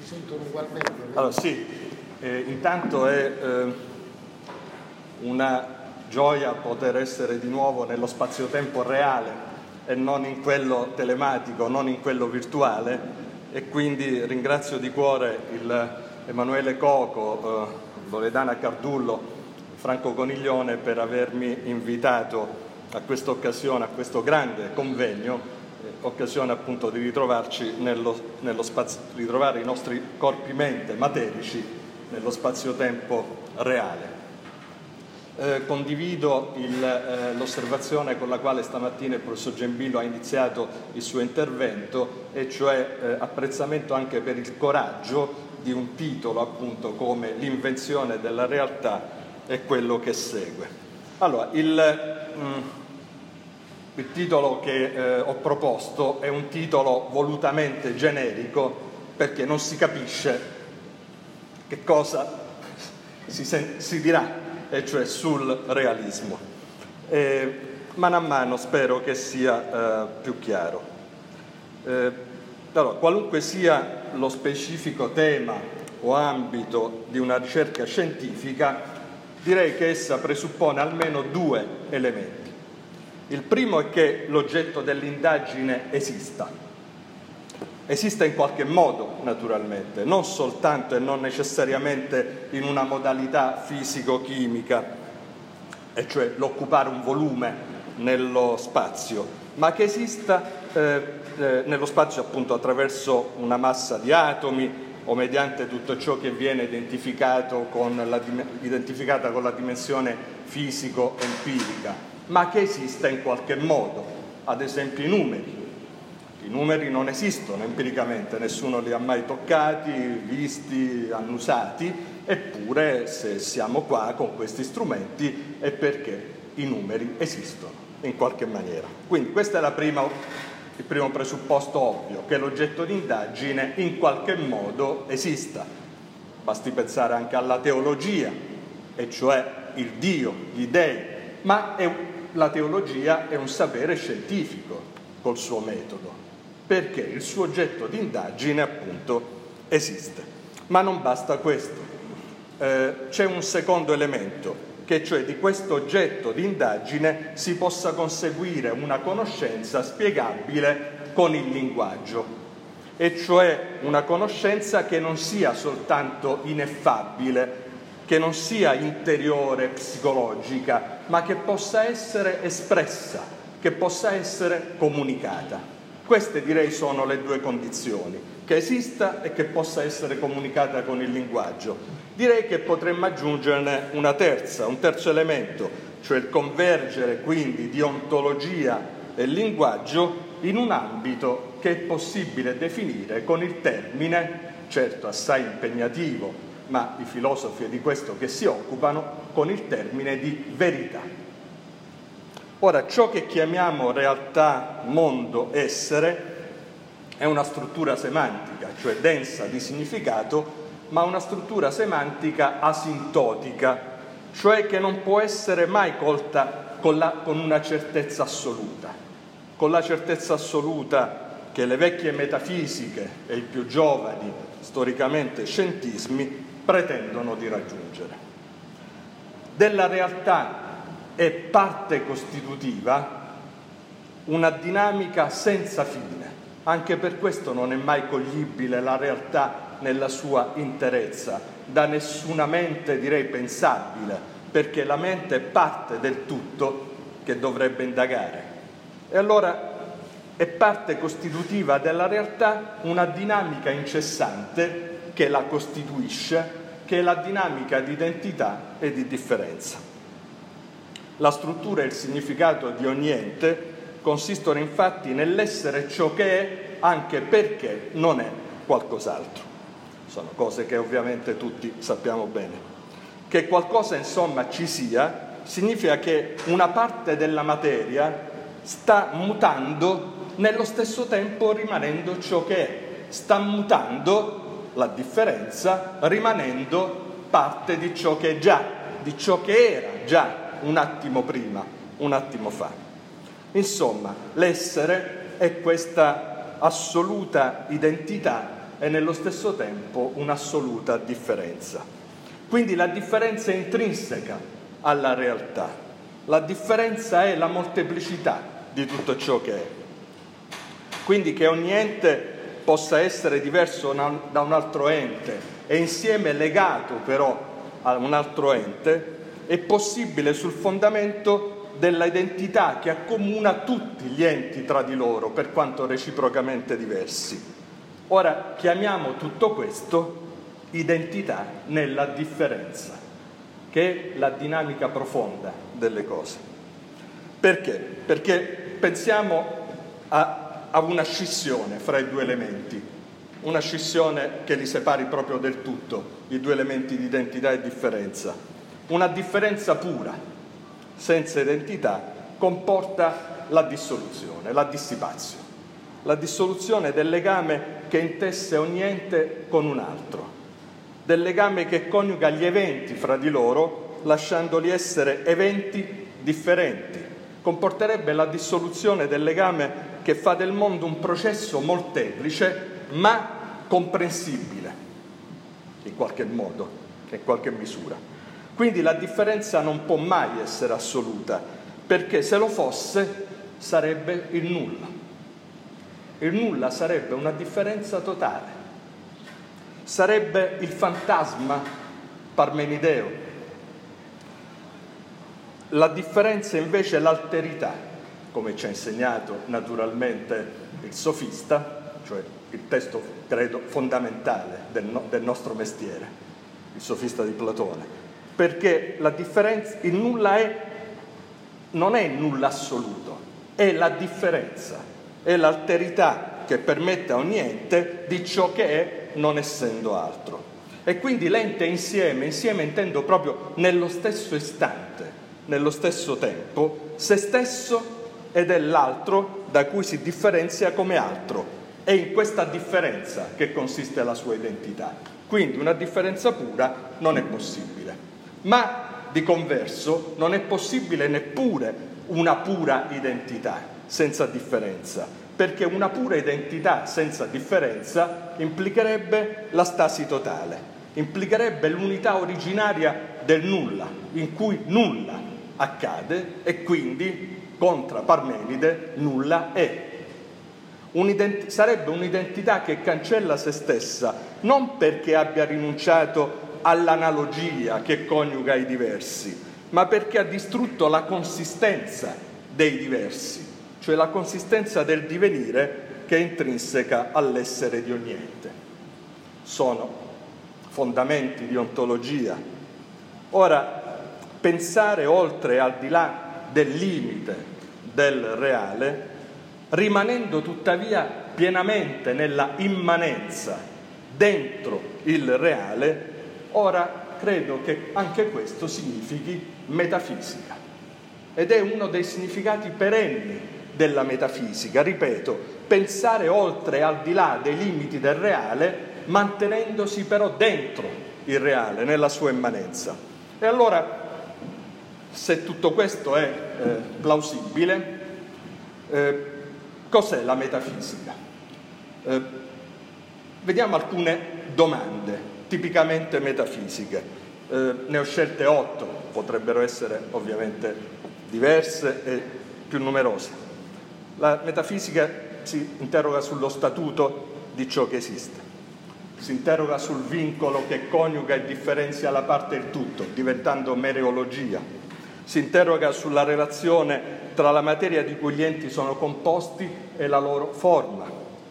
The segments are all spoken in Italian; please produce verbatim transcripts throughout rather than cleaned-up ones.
sentono ugualmente. Allora sì, eh, intanto è eh, una gioia poter essere di nuovo nello spazio-tempo reale e non in quello telematico, non in quello virtuale, e quindi ringrazio di cuore il Emanuele Coco, eh, Loredana Cardullo, Franco Coniglione per avermi invitato a questa occasione, a questo grande convegno, eh, occasione appunto di ritrovarci nello, nello spazio, ritrovare i nostri corpi mente materici nello spazio-tempo reale. Eh, condivido il, eh, l'osservazione con la quale stamattina il professor Gembillo ha iniziato il suo intervento, e cioè eh, apprezzamento anche per il coraggio di un titolo appunto come l'invenzione della realtà e quello che segue. Allora, il, mm, il titolo che eh, ho proposto è un titolo volutamente generico perché non si capisce che cosa si, sen- si dirà, e cioè sul realismo. Eh, mano a mano spero che sia eh, più chiaro. Eh, allora, qualunque sia lo specifico tema o ambito di una ricerca scientifica, direi che essa presuppone almeno due elementi. Il primo è che l'oggetto dell'indagine esista. Esiste in qualche modo, naturalmente, non soltanto e non necessariamente in una modalità fisico-chimica, e cioè l'occupare un volume nello spazio, ma che esista eh, eh, nello spazio appunto attraverso una massa di atomi o mediante tutto ciò che viene identificato con la, identificata con la dimensione fisico-empirica, ma che esista in qualche modo, ad esempio i numeri. I numeri non esistono empiricamente, nessuno li ha mai toccati, visti, annusati, eppure se siamo qua con questi strumenti è perché i numeri esistono in qualche maniera. Quindi questo è la prima, il primo presupposto ovvio, che l'oggetto di indagine in qualche modo esista. Basti pensare anche alla teologia, e cioè il Dio, gli dei, ma è, la teologia è un sapere scientifico col suo metodo, perché il suo oggetto di indagine appunto esiste. Ma non basta questo, eh, c'è un secondo elemento, che cioè di questo oggetto di indagine si possa conseguire una conoscenza spiegabile con il linguaggio, e cioè una conoscenza che non sia soltanto ineffabile, che non sia interiore, psicologica, ma che possa essere espressa, che possa essere comunicata. Queste direi sono le due condizioni, che esista e che possa essere comunicata con il linguaggio. Direi che potremmo aggiungerne una terza, un terzo elemento, cioè il convergere quindi di ontologia e linguaggio in un ambito che è possibile definire con il termine, certo assai impegnativo, ma i filosofi è di questo che si occupano, con il termine di verità. Ora, ciò che chiamiamo realtà, mondo, essere è una struttura semantica, cioè densa di significato, ma una struttura semantica asintotica, cioè che non può essere mai colta con, la, con una certezza assoluta, con la certezza assoluta che le vecchie metafisiche e i più giovani, storicamente, scientismi pretendono di raggiungere. Della realtà è parte costitutiva una dinamica senza fine. Anche per questo non è mai coglibile la realtà nella sua interezza, da nessuna mente direi pensabile, perché la mente è parte del tutto che dovrebbe indagare. E allora è parte costitutiva della realtà una dinamica incessante che la costituisce, che è la dinamica di identità e di differenza. La struttura e il significato di ogni ente consistono infatti nell'essere ciò che è, anche perché non è qualcos'altro. Sono cose che ovviamente tutti sappiamo bene. Che qualcosa insomma ci sia significa che una parte della materia sta mutando nello stesso tempo rimanendo ciò che è, sta mutando la differenza rimanendo parte di ciò che è già, di ciò che era già un attimo prima, un attimo fa. Insomma, l'essere è questa assoluta identità e nello stesso tempo un'assoluta differenza. Quindi la differenza è intrinseca alla realtà, la differenza è la molteplicità di tutto ciò che è. Quindi che ogni ente possa essere diverso da un altro ente e insieme legato però a un altro ente è possibile sul fondamento della identità che accomuna tutti gli enti tra di loro, per quanto reciprocamente diversi. Ora chiamiamo tutto questo identità nella differenza, che è la dinamica profonda delle cose. Perché? Perché pensiamo a, a una scissione fra i due elementi, una scissione che li separi proprio del tutto, i due elementi di identità e differenza. Una differenza pura, senza identità, comporta la dissoluzione, la dissipazione, la dissoluzione del legame che intesse ogni ente con un altro, del legame che coniuga gli eventi fra di loro, lasciandoli essere eventi differenti. Comporterebbe la dissoluzione del legame che fa del mondo un processo molteplice, ma comprensibile, in qualche modo, in qualche misura. Quindi la differenza non può mai essere assoluta, perché se lo fosse sarebbe il nulla. Il nulla sarebbe una differenza totale, sarebbe il fantasma parmenideo. La differenza invece è l'alterità, come ci ha insegnato naturalmente il sofista, cioè il testo, credo, fondamentale del, no, del nostro mestiere, il sofista di Platone, perché la differenza, il nulla è, non è nulla assoluto, è la differenza, è l'alterità che permette a ogni ente di ciò che è non essendo altro. E quindi l'ente insieme, insieme intendo proprio nello stesso istante, nello stesso tempo, se stesso ed è l'altro da cui si differenzia come altro. È in questa differenza che consiste la sua identità. Quindi una differenza pura non è possibile. Ma di converso non è possibile neppure una pura identità senza differenza, perché una pura identità senza differenza implicherebbe la stasi totale, implicherebbe l'unità originaria del nulla, in cui nulla accade e quindi, contra Parmenide, nulla è. Un'ident- sarebbe un'identità che cancella se stessa, non perché abbia rinunciato all'analogia che coniuga i diversi, ma perché ha distrutto la consistenza dei diversi, cioè la consistenza del divenire che è intrinseca all'essere di ogni ente. Sono fondamenti di ontologia. Ora, pensare oltre e al di là del limite del reale, rimanendo tuttavia pienamente nella immanenza dentro il reale, ora credo che anche questo significhi metafisica. Ed è uno dei significati perenni della metafisica, ripeto, pensare oltre e al di là dei limiti del reale, mantenendosi però dentro il reale, nella sua immanenza. E allora, se tutto questo è eh, plausibile, eh, cos'è la metafisica? Eh, vediamo alcune domande tipicamente metafisiche. Eh, ne ho scelte otto, potrebbero essere ovviamente diverse e più numerose. La metafisica si interroga sullo statuto di ciò che esiste, si interroga sul vincolo che coniuga e differenzia la parte e il tutto, diventando mereologia, si interroga sulla relazione tra la materia di cui gli enti sono composti e la loro forma,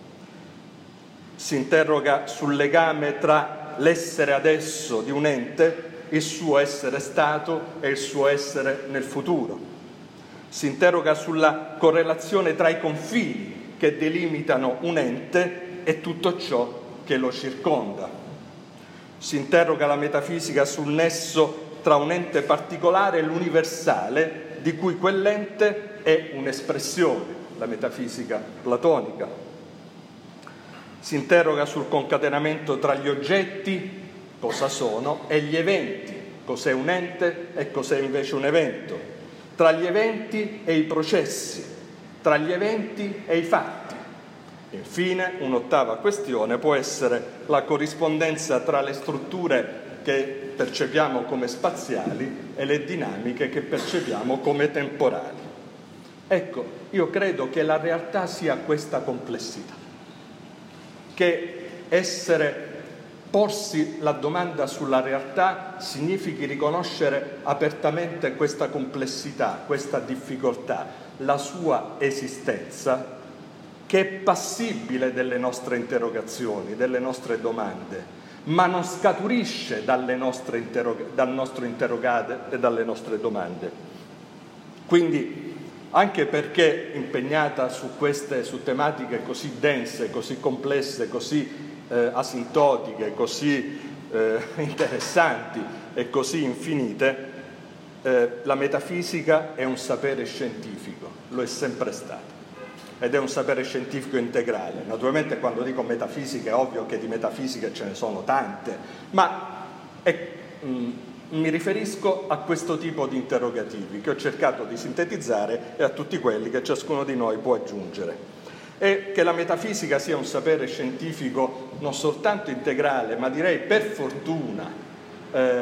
si interroga sul legame tra l'essere adesso di un ente, il suo essere stato e il suo essere nel futuro. Si interroga sulla correlazione tra i confini che delimitano un ente e tutto ciò che lo circonda. Si interroga la metafisica sul nesso tra un ente particolare e l'universale, di cui quell'ente è un'espressione, la metafisica platonica. Si interroga sul concatenamento tra gli oggetti, cosa sono, e gli eventi, cos'è un ente e cos'è invece un evento, tra gli eventi e i processi, tra gli eventi e i fatti, Infine, un'ottava questione può essere la corrispondenza tra le strutture che percepiamo come spaziali e le dinamiche che percepiamo come temporali. Ecco, io credo che la realtà sia questa complessità, che essere, porsi la domanda sulla realtà significhi riconoscere apertamente questa complessità, questa difficoltà, la sua esistenza, che è passibile delle nostre interrogazioni, delle nostre domande, ma non scaturisce dalle nostre interrog- dal nostro interrogate e dalle nostre domande. Quindi, anche perché impegnata su queste, su tematiche così dense, così complesse, così eh, asintotiche, così eh, interessanti e così infinite, eh, la metafisica è un sapere scientifico, lo è sempre stato. Ed è un sapere scientifico integrale. Naturalmente quando dico metafisica è ovvio che di metafisiche ce ne sono tante, ma è, mh, mi riferisco a questo tipo di interrogativi che ho cercato di sintetizzare e a tutti quelli che ciascuno di noi può aggiungere. E che la metafisica sia un sapere scientifico non soltanto integrale, ma direi per fortuna eh,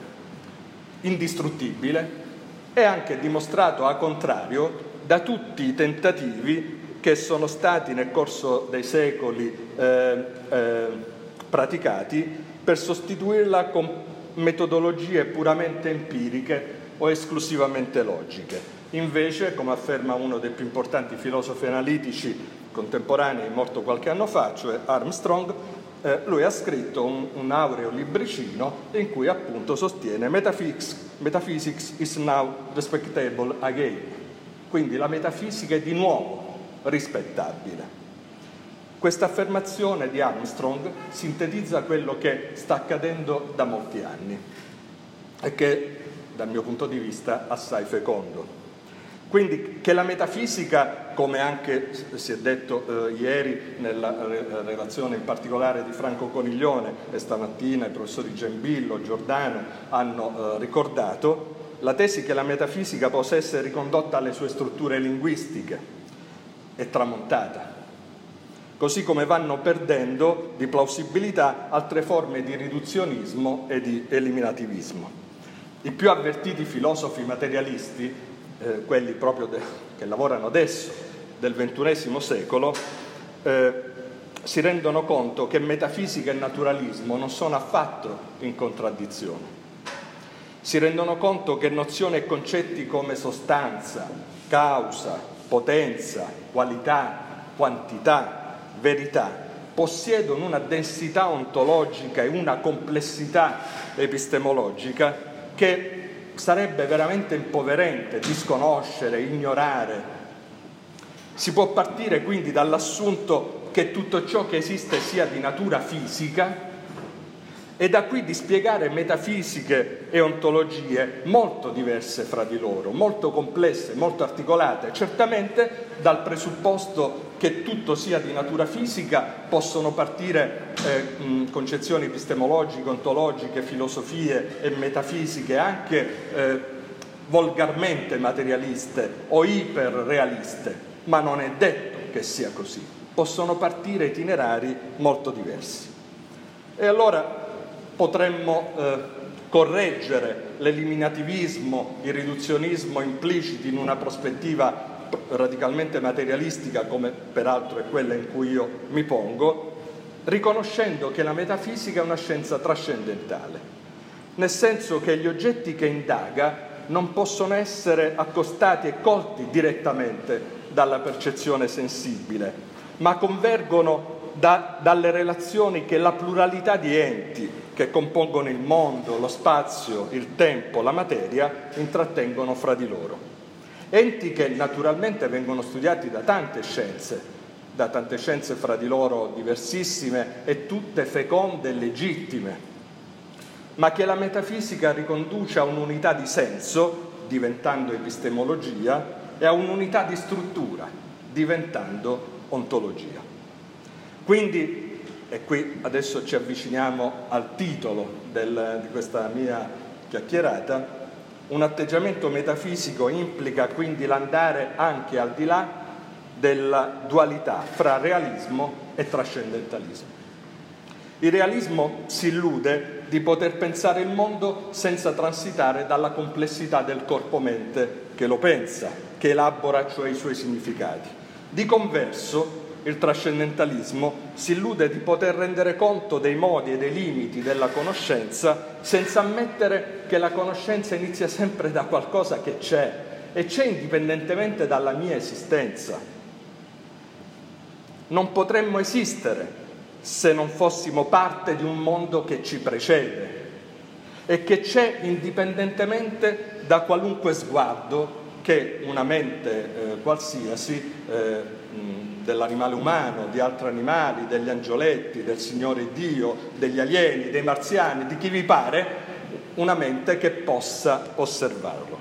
indistruttibile, è anche dimostrato a contrario da tutti i tentativi che sono stati nel corso dei secoli eh, eh, praticati per sostituirla con metodologie puramente empiriche o esclusivamente logiche. Invece, come afferma uno dei più importanti filosofi analitici contemporanei, morto qualche anno fa, cioè Armstrong, eh, lui ha scritto un, un aureo libricino in cui appunto sostiene metaphysics, metaphysics is now respectable again. Quindi la metafisica è di nuovo rispettabile. Questa affermazione di Armstrong sintetizza quello che sta accadendo da molti anni e che, dal mio punto di vista, assai fecondo. Quindi che la metafisica, come anche si è detto eh, ieri nella re- relazione in particolare di Franco Coniglione e stamattina i professori Gembillo, Giordano hanno eh, ricordato, la tesi che la metafisica possa essere ricondotta alle sue strutture linguistiche è tramontata, così come vanno perdendo di plausibilità altre forme di riduzionismo e di eliminativismo. I più avvertiti filosofi materialisti, eh, quelli proprio de- che lavorano adesso, del ventunesimo secolo, eh, si rendono conto che metafisica e naturalismo non sono affatto in contraddizione. Si rendono conto che nozioni e concetti come sostanza, causa, potenza, qualità, quantità, verità possiedono una densità ontologica e una complessità epistemologica che sarebbe veramente impoverente disconoscere, ignorare. Si può partire quindi dall'assunto che tutto ciò che esiste sia di natura fisica e da qui dispiegare metafisiche e ontologie molto diverse fra di loro, molto complesse, molto articolate. Certamente dal presupposto che tutto sia di natura fisica possono partire eh, mh, concezioni epistemologiche, ontologiche, filosofie e metafisiche anche eh, volgarmente materialiste o iperrealiste, ma non è detto che sia così. Possono partire itinerari molto diversi. E allora potremmo eh, correggere l'eliminativismo, il riduzionismo impliciti in una prospettiva radicalmente materialistica, come peraltro è quella in cui io mi pongo, riconoscendo che la metafisica è una scienza trascendentale, nel senso che gli oggetti che indaga non possono essere accostati e colti direttamente dalla percezione sensibile, ma convergono da, dalle relazioni che la pluralità di enti che compongono il mondo, lo spazio, il tempo, la materia, intrattengono fra di loro. Enti che naturalmente vengono studiati da tante scienze, da tante scienze fra di loro diversissime e tutte feconde e legittime, ma che la metafisica riconduce a un'unità di senso, diventando epistemologia, e a un'unità di struttura, diventando ontologia. Quindi, e qui adesso ci avviciniamo al titolo del, di questa mia chiacchierata, un atteggiamento metafisico implica quindi l'andare anche al di là della dualità fra realismo e trascendentalismo. Il realismo si illude di poter pensare il mondo senza transitare dalla complessità del corpo-mente che lo pensa, che elabora cioè i suoi significati. Di converso, il trascendentalismo si illude di poter rendere conto dei modi e dei limiti della conoscenza senza ammettere che la conoscenza inizia sempre da qualcosa che c'è e c'è indipendentemente dalla mia esistenza. Non potremmo esistere se non fossimo parte di un mondo che ci precede e che c'è indipendentemente da qualunque sguardo che una mente eh, qualsiasi eh, dell'animale umano, di altri animali, degli angioletti, del Signore Dio, degli alieni, dei marziani, di chi vi pare, una mente che possa osservarlo.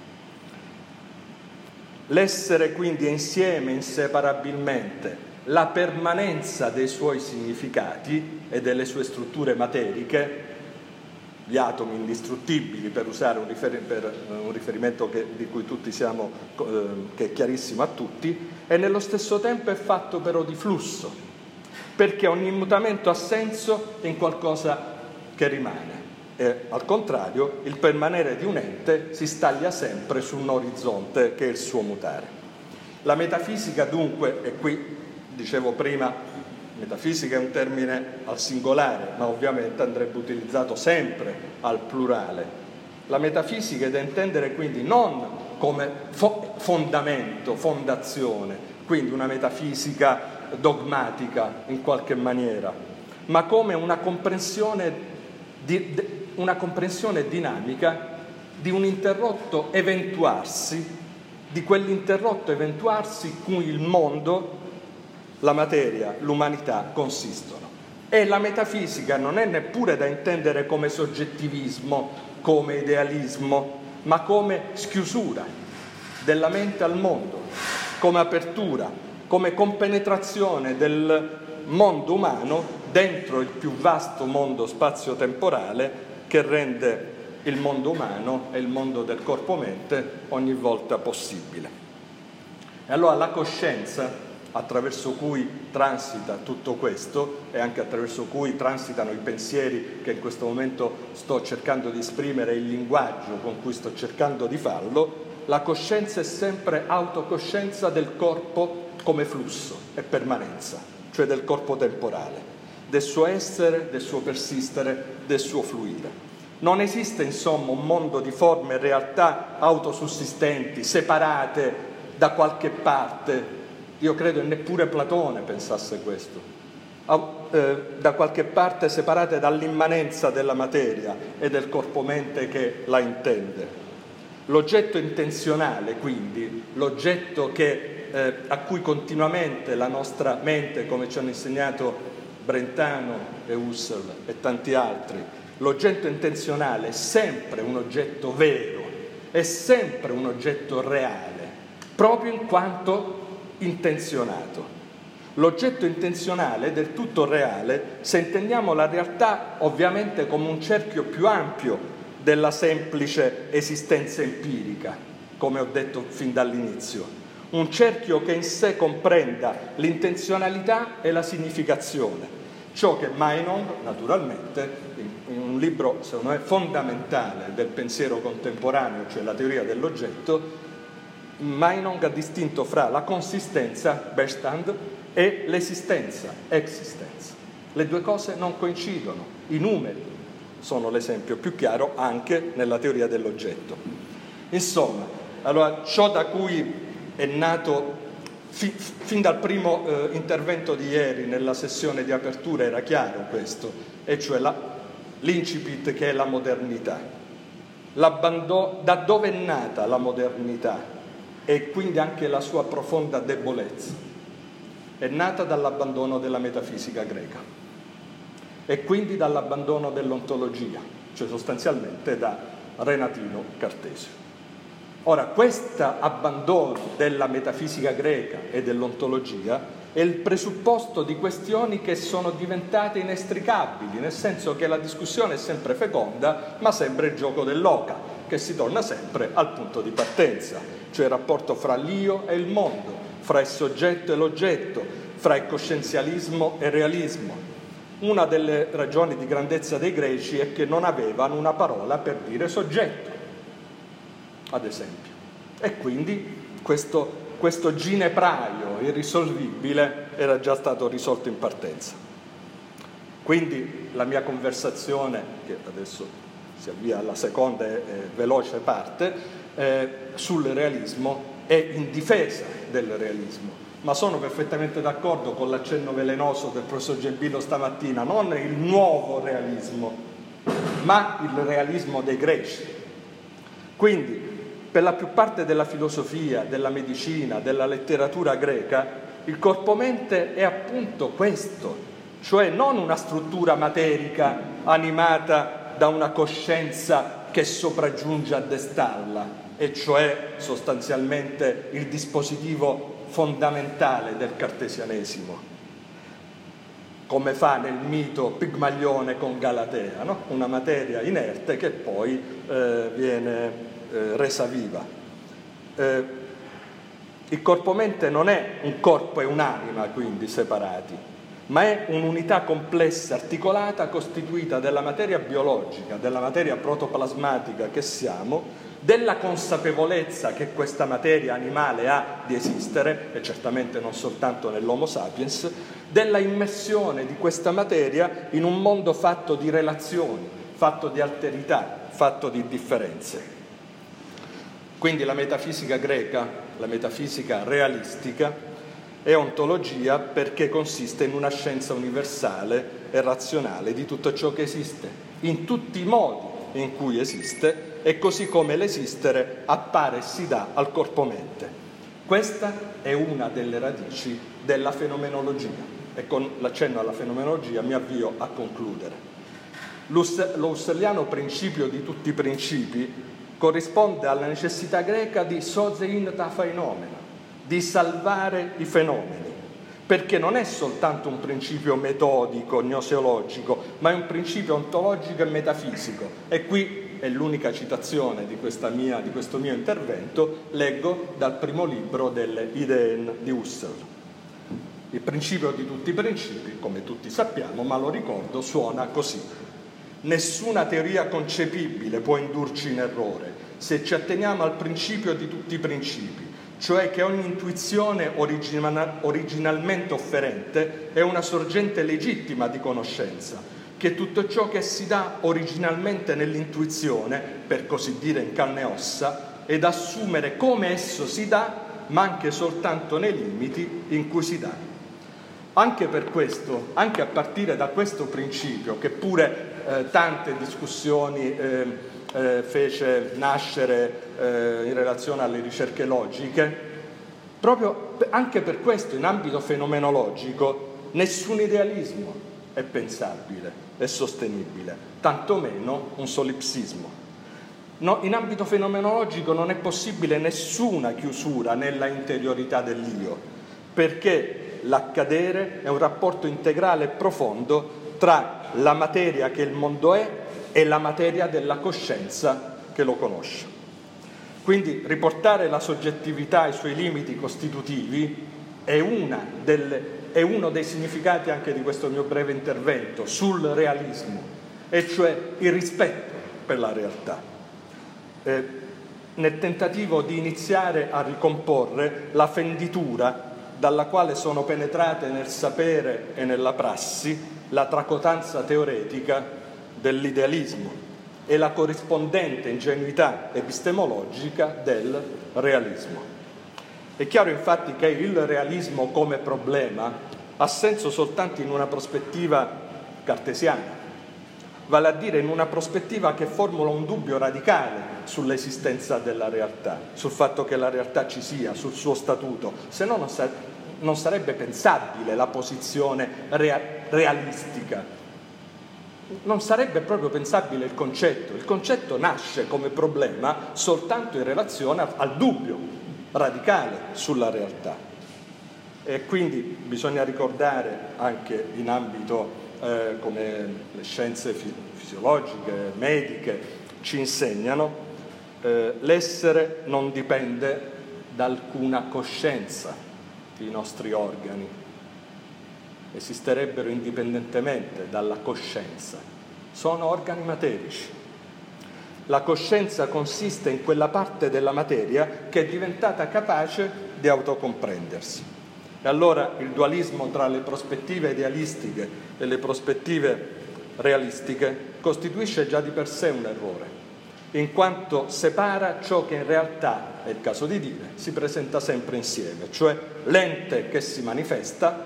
L'essere quindi è insieme, inseparabilmente, la permanenza dei suoi significati e delle sue strutture materiche, gli atomi indistruttibili, per usare un, rifer- per un riferimento che, di cui tutti siamo, eh, che è chiarissimo a tutti, e nello stesso tempo è fatto però di flusso, perché ogni mutamento ha senso in qualcosa che rimane. E, al contrario, il permanere di un ente si staglia sempre su un orizzonte che è il suo mutare. La metafisica dunque, e qui dicevo prima, metafisica è un termine al singolare, ma ovviamente andrebbe utilizzato sempre al plurale. La metafisica è da intendere quindi non come fo- fondamento, fondazione, quindi una metafisica dogmatica in qualche maniera, ma come una comprensione, di, di, una comprensione dinamica di un interrotto eventuarsi, di quell'interrotto eventuarsi cui il mondo, la materia, l'umanità consistono. E la metafisica non è neppure da intendere come soggettivismo, come idealismo, ma come schiusura della mente al mondo, come apertura, come compenetrazione del mondo umano dentro il più vasto mondo spazio-temporale che rende il mondo umano e il mondo del corpo-mente ogni volta possibile. E allora la coscienza, attraverso cui transita tutto questo e anche attraverso cui transitano i pensieri che in questo momento sto cercando di esprimere, il linguaggio con cui sto cercando di farlo, la coscienza è sempre autocoscienza del corpo come flusso e permanenza, cioè del corpo temporale, del suo essere, del suo persistere, del suo fluire. Non esiste insomma un mondo di forme e realtà autosussistenti, separate da qualche parte. Io credo che neppure Platone pensasse questo, da qualche parte separate dall'immanenza della materia e del corpo-mente che la intende. L'oggetto intenzionale, quindi, l'oggetto che, eh, a cui continuamente la nostra mente, come ci hanno insegnato Brentano e Husserl e tanti altri, l'oggetto intenzionale è sempre un oggetto vero, è sempre un oggetto reale, proprio in quanto intenzionato. L'oggetto intenzionale è del tutto reale se intendiamo la realtà ovviamente come un cerchio più ampio della semplice esistenza empirica, come ho detto fin dall'inizio. Un cerchio che in sé comprenda l'intenzionalità e la significazione, ciò che Meinong, naturalmente, in un libro secondo me fondamentale del pensiero contemporaneo, cioè la teoria dell'oggetto, Meinong ha distinto fra la consistenza, Bestand, e l'esistenza, existenza. Le due cose non coincidono, i numeri sono l'esempio più chiaro anche nella teoria dell'oggetto. Insomma, allora ciò da cui è nato fi, fin dal primo eh, intervento di ieri nella sessione di apertura era chiaro questo, e cioè la, l'incipit che è la modernità. L'abbandon- da dove è nata la modernità? E quindi anche la sua profonda debolezza è nata dall'abbandono della metafisica greca e quindi dall'abbandono dell'ontologia, cioè sostanzialmente da Renatino Cartesio. Ora, questo abbandono della metafisica greca e dell'ontologia è il presupposto di questioni che sono diventate inestricabili, nel senso che la discussione è sempre feconda, ma sempre il gioco dell'oca, che si torna sempre al punto di partenza, cioè il rapporto fra l'io e il mondo, fra il soggetto e l'oggetto, fra il coscienzialismo e il realismo. Una delle ragioni di grandezza dei greci è che non avevano una parola per dire soggetto, ad esempio. E quindi questo, questo ginepraio irrisolvibile era già stato risolto in partenza. Quindi la mia conversazione, che adesso si avvia alla seconda e veloce parte, eh, sul realismo è in difesa del realismo, ma sono perfettamente d'accordo con l'accenno velenoso del professor Gembino stamattina, non il nuovo realismo, ma il realismo dei greci. Quindi, per la più parte della filosofia, della medicina, della letteratura greca, il corpo-mente è appunto questo, cioè non una struttura materica animata da una coscienza che sopraggiunge a destarla, e cioè sostanzialmente il dispositivo fondamentale del cartesianesimo, come fa nel mito Pigmalione con Galatea, no? Una materia inerte che poi eh, viene eh, resa viva. Eh, il corpo-mente non è un corpo e un'anima, quindi separati, ma è un'unità complessa, articolata, costituita della materia biologica, della materia protoplasmatica che siamo, della consapevolezza che questa materia animale ha di esistere, e certamente non soltanto nell'Homo sapiens, della immersione di questa materia in un mondo fatto di relazioni, fatto di alterità, fatto di differenze. Quindi la metafisica greca, la metafisica realistica, è ontologia perché consiste in una scienza universale e razionale di tutto ciò che esiste, in tutti i modi in cui esiste, e così come l'esistere appare e si dà al corpo-mente. Questa è una delle radici della fenomenologia, e con l'accenno alla fenomenologia mi avvio a concludere. Lo husserliano principio di tutti i principi corrisponde alla necessità greca di sozein ta phenomena, di salvare i fenomeni, perché non è soltanto un principio metodico, gnoseologico, ma è un principio ontologico e metafisico. E qui è l'unica citazione di, questa mia, di questo mio intervento, leggo dal primo libro delle Ideen di Husserl. Il principio di tutti i principi, come tutti sappiamo, ma lo ricordo, suona così. Nessuna teoria concepibile può indurci in errore se ci atteniamo al principio di tutti i principi, cioè che ogni intuizione original, originalmente offerente è una sorgente legittima di conoscenza, che tutto ciò che si dà originalmente nell'intuizione, per così dire in carne e ossa, è da assumere come esso si dà, ma anche soltanto nei limiti in cui si dà. Anche per questo, anche a partire da questo principio, che pure eh, tante discussioni eh, eh, fece nascere eh, in relazione alle ricerche logiche, proprio anche per questo, in ambito fenomenologico, nessun idealismo è pensabile, è sostenibile, tantomeno un solipsismo. No, in ambito fenomenologico non è possibile nessuna chiusura nella interiorità dell'io, perché l'accadere è un rapporto integrale e profondo tra la materia che il mondo è e la materia della coscienza che lo conosce. Quindi riportare la soggettività ai suoi limiti costitutivi è, una delle, è uno dei significati anche di questo mio breve intervento sul realismo, e cioè il rispetto per la realtà. Eh, nel tentativo di iniziare a ricomporre la fenditura dalla quale sono penetrate nel sapere e nella prassi la tracotanza teoretica dell'idealismo e la corrispondente ingenuità epistemologica del realismo. È chiaro infatti che il realismo come problema ha senso soltanto in una prospettiva cartesiana, vale a dire in una prospettiva che formula un dubbio radicale sull'esistenza della realtà, sul fatto che la realtà ci sia, sul suo statuto, se no non, sa- non sarebbe pensabile la posizione rea- realistica. Non sarebbe proprio pensabile il concetto. Il concetto nasce come problema soltanto in relazione al dubbio radicale sulla realtà. E quindi bisogna ricordare anche in ambito eh, come le scienze fi- fisiologiche, mediche ci insegnano, eh, l'essere non dipende da alcuna coscienza, i nostri organi esisterebbero indipendentemente dalla coscienza. Sono organi materici. La coscienza consiste in quella parte della materia che è diventata capace di autocomprendersi. E allora il dualismo tra le prospettive idealistiche e le prospettive realistiche costituisce già di per sé un errore, in quanto separa ciò che in realtà, è il caso di dire, si presenta sempre insieme, cioè l'ente che si manifesta,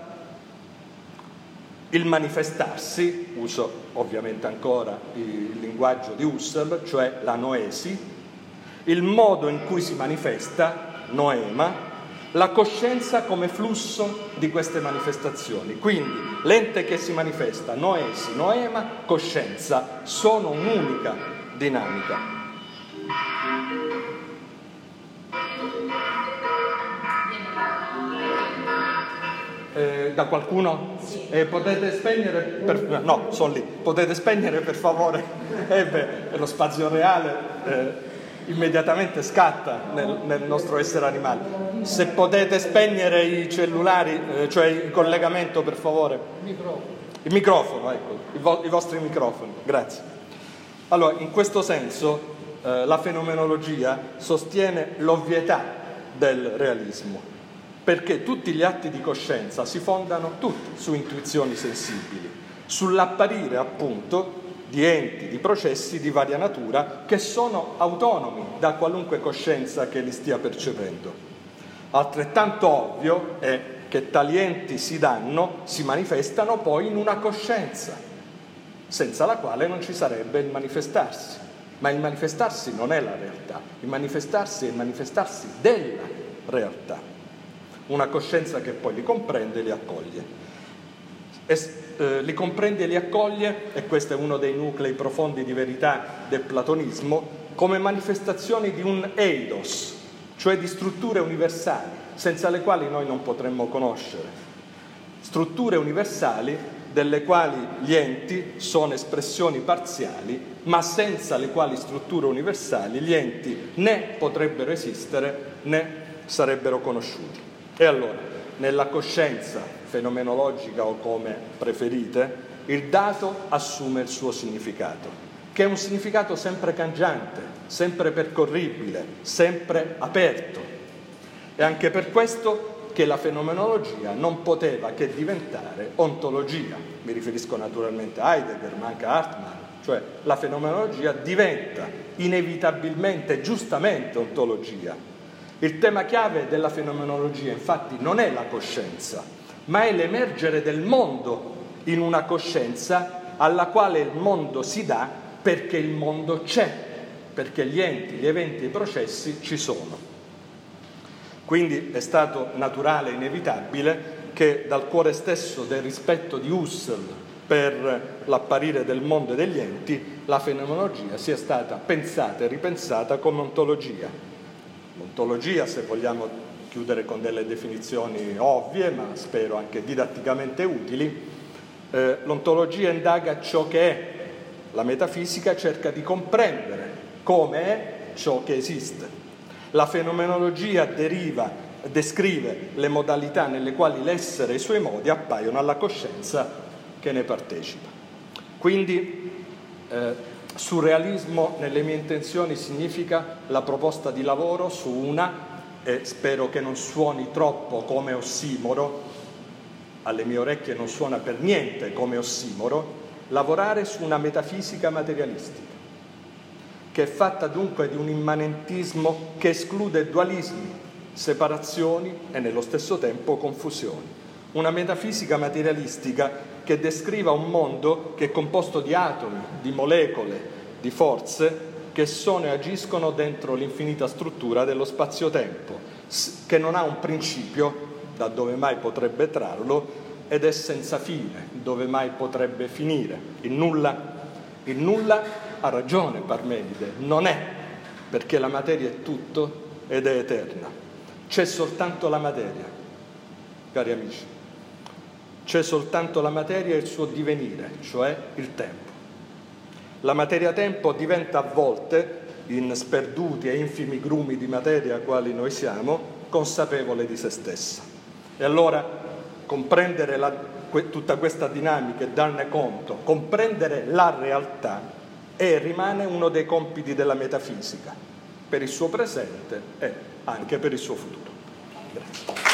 il manifestarsi, uso ovviamente ancora il linguaggio di Husserl, cioè la noesi, il modo in cui si manifesta, noema, la coscienza come flusso di queste manifestazioni. Quindi l'ente che si manifesta, noesi, noema, coscienza, sono un'unica dinamica. Eh, da qualcuno? Eh, potete spegnere per... no, sono lì, potete spegnere per favore? Eh beh, lo spazio reale eh, immediatamente scatta nel, nel nostro essere animale. Se potete spegnere i cellulari, eh, cioè il collegamento, per favore. Il microfono. Il microfono, ecco, i, vo- i vostri microfoni, grazie. Allora, in questo senso eh, la fenomenologia sostiene l'ovvietà del realismo, perché tutti gli atti di coscienza si fondano tutti su intuizioni sensibili, sull'apparire appunto di enti, di processi di varia natura che sono autonomi da qualunque coscienza che li stia percependo. Altrettanto ovvio è che tali enti si danno, si manifestano poi in una coscienza, senza la quale non ci sarebbe il manifestarsi. Ma il manifestarsi non è la realtà, il manifestarsi è il manifestarsi della realtà. Una coscienza che poi li comprende e li accoglie. E, eh, li comprende e li accoglie, e questo è uno dei nuclei profondi di verità del platonismo, come manifestazioni di un eidos, cioè di strutture universali, senza le quali noi non potremmo conoscere. Strutture universali delle quali gli enti sono espressioni parziali, ma senza le quali strutture universali gli enti né potrebbero esistere né sarebbero conosciuti. E allora, nella coscienza fenomenologica, o come preferite, il dato assume il suo significato, che è un significato sempre cangiante, sempre percorribile, sempre aperto. E anche per questo che la fenomenologia non poteva che diventare ontologia. Mi riferisco naturalmente a Heidegger, ma anche a Hartmann. Cioè la fenomenologia diventa inevitabilmente, giustamente, ontologia. Il tema chiave della fenomenologia, infatti, non è la coscienza, ma è l'emergere del mondo in una coscienza alla quale il mondo si dà perché il mondo c'è, perché gli enti, gli eventi e i processi ci sono. Quindi è stato naturale e inevitabile che dal cuore stesso del rispetto di Husserl per l'apparire del mondo e degli enti, la fenomenologia sia stata pensata e ripensata come ontologia. L'ontologia, se vogliamo chiudere con delle definizioni ovvie, ma spero anche didatticamente utili, eh, l'ontologia indaga ciò che è, la metafisica cerca di comprendere come è ciò che esiste. La fenomenologia deriva, descrive le modalità nelle quali l'essere e i suoi modi appaiono alla coscienza che ne partecipa. Quindi eh, surrealismo nelle mie intenzioni significa la proposta di lavoro su una, e spero che non suoni troppo come ossimoro, alle mie orecchie non suona per niente come ossimoro, lavorare su una metafisica materialistica, che è fatta dunque di un immanentismo che esclude dualismi, separazioni e nello stesso tempo confusioni. Una metafisica materialistica che descriva un mondo che è composto di atomi, di molecole, di forze che sono e agiscono dentro l'infinita struttura dello spazio-tempo, che non ha un principio, da dove mai potrebbe trarlo, ed è senza fine, dove mai potrebbe finire. Il nulla, il nulla ha ragione Parmenide, non è, perché la materia è tutto ed è eterna. C'è soltanto la materia, cari amici. C'è soltanto la materia e il suo divenire, cioè il tempo. La materia-tempo diventa a volte, in sperduti e infimi grumi di materia quali noi siamo, consapevole di se stessa. E allora comprendere la, que, tutta questa dinamica e darne conto, comprendere la realtà, è e rimane uno dei compiti della metafisica, per il suo presente e anche per il suo futuro. Grazie.